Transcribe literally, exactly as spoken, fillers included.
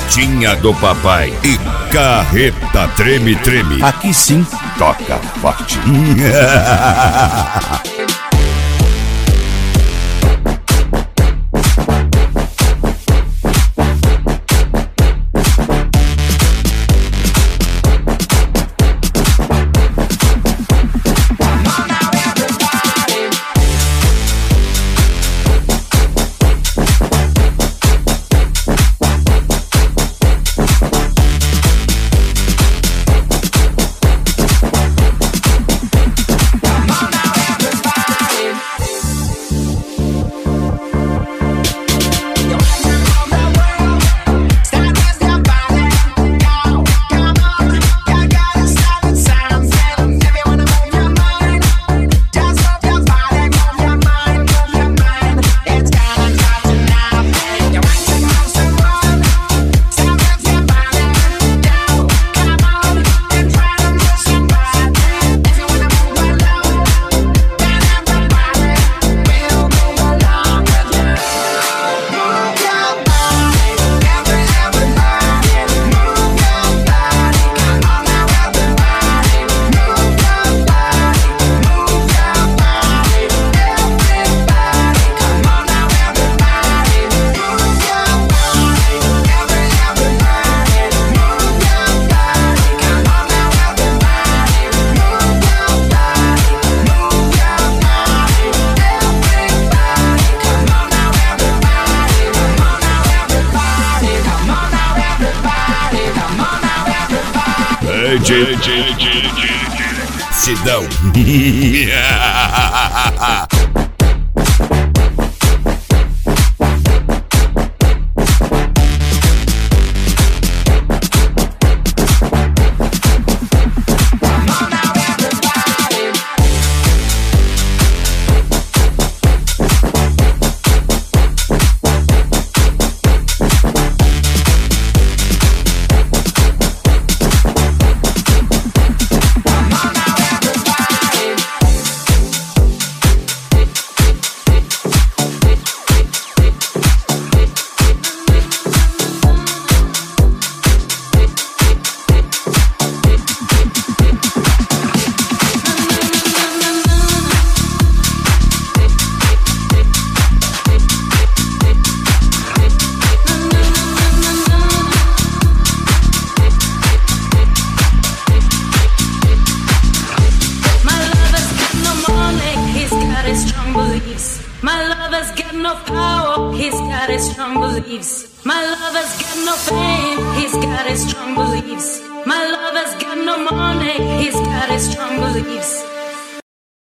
Festinha do Papai e Carreta Treme Treme. Aqui sim, toca forte. Sidão. My lover's got no power, he's got his strong beliefs. My lover's got no fame, he's got his strong beliefs. My lover's got no money, he's got his strong beliefs.